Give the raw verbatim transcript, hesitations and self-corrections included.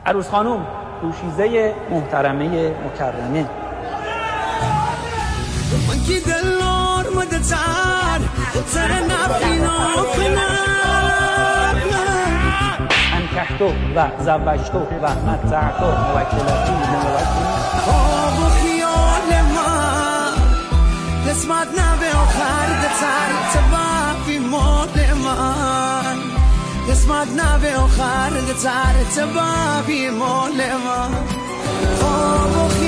عروس خانم دوشیزه محترمه مکرمه. من کی دلار مدتار ترى نافينا فينا انکحتو و زوجتو و متعتو موکلتی موکلی خواب و خیال ما قسمتنا به آخر دتر تبافی مال من قسمتنا به آخر دتر تبافی مال من خواب و